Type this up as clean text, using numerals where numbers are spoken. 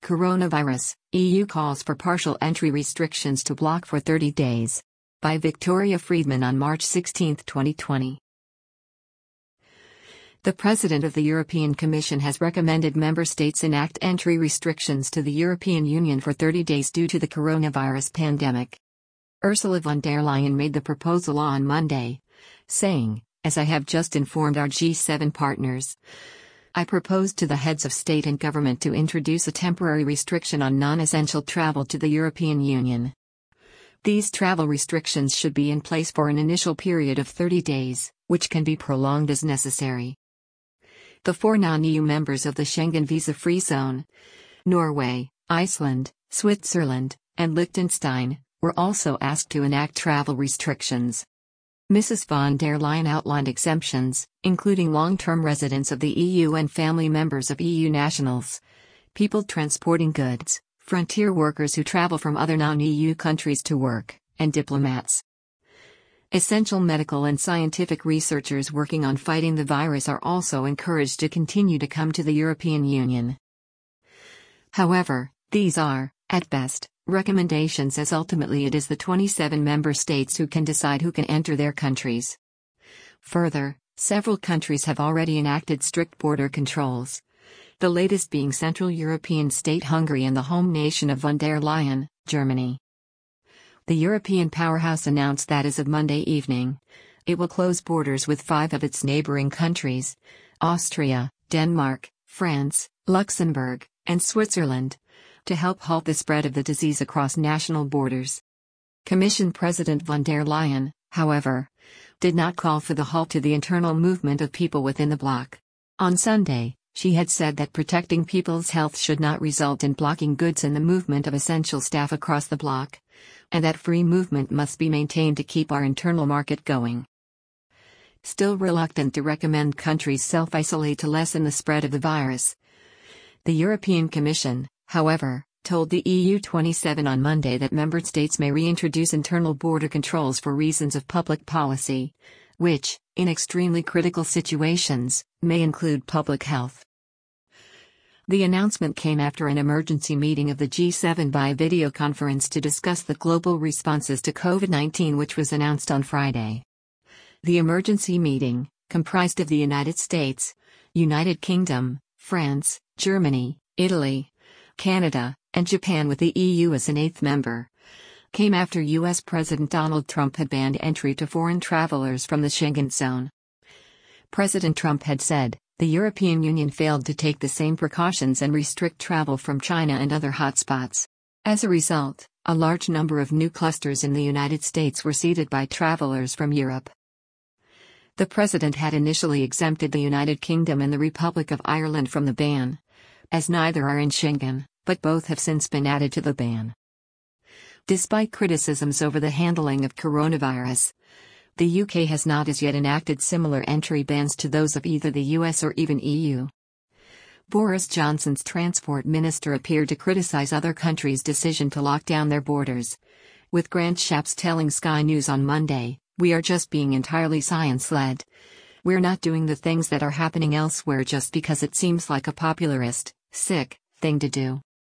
Coronavirus, EU calls for partial entry restrictions to block for 30 days. By Victoria Friedman on March 16, 2020. The President of the European Commission has recommended member states enact entry restrictions to the European Union for 30 days due to the coronavirus pandemic. Ursula von der Leyen made the proposal on Monday, saying, "As I have just informed our G7 partners, I proposed to the heads of state and government to introduce a temporary restriction on non-essential travel to the European Union. These travel restrictions should be in place for an initial period of 30 days, which can be prolonged as necessary." The 4 non-EU members of the Schengen visa-free zone, Norway, Iceland, Switzerland, and Liechtenstein, were also asked to enact travel restrictions. Mrs. von der Leyen outlined exemptions, including long-term residents of the EU and family members of EU nationals, people transporting goods, frontier workers who travel from other non-EU countries to work, and diplomats. Essential medical and scientific researchers working on fighting the virus are also encouraged to continue to come to the European Union. However, these are, at best, recommendations, as ultimately it is the 27 member states who can decide who can enter their countries. Further, several countries have already enacted strict border controls, the latest being Central European state Hungary and the home nation of von der Leyen, Germany. The European powerhouse announced that as of Monday evening, it will close borders with 5 of its neighboring countries, Austria, Denmark, France, Luxembourg, and Switzerland, to help halt the spread of the disease across national borders. Commission President von der Leyen, however, did not call for the halt to the internal movement of people within the bloc. On Sunday, she had said that protecting people's health should not result in blocking goods and the movement of essential staff across the bloc, and that free movement must be maintained to keep our internal market going. Still reluctant to recommend countries self-isolate to lessen the spread of the virus, the European Commission, however, told the EU 27 on Monday that member states may reintroduce internal border controls for reasons of public policy, which, in extremely critical situations, may include public health. The announcement came after an emergency meeting of the G7 by video conference to discuss the global responses to COVID-19, which was announced on Friday. The emergency meeting, comprised of the United States, United Kingdom, France, Germany, Italy, Canada, and Japan, with the EU as an 8th member, came after U.S. President Donald Trump had banned entry to foreign travelers from the Schengen zone. President Trump had said, the European Union failed to take the same precautions and restrict travel from China and other hotspots. As a result, a large number of new clusters in the United States were seeded by travelers from Europe. The president had initially exempted the United Kingdom and the Republic of Ireland from the ban, as neither are in Schengen, but both have since been added to the ban. Despite criticisms over the handling of coronavirus, the UK has not as yet enacted similar entry bans to those of either the US or even EU. Boris Johnson's transport minister appeared to criticize other countries' decision to lock down their borders, with Grant Shapps telling Sky News on Monday, "We are just being entirely science-led. We're not doing the things that are happening elsewhere just because it seems like a popularist, sick thing to do."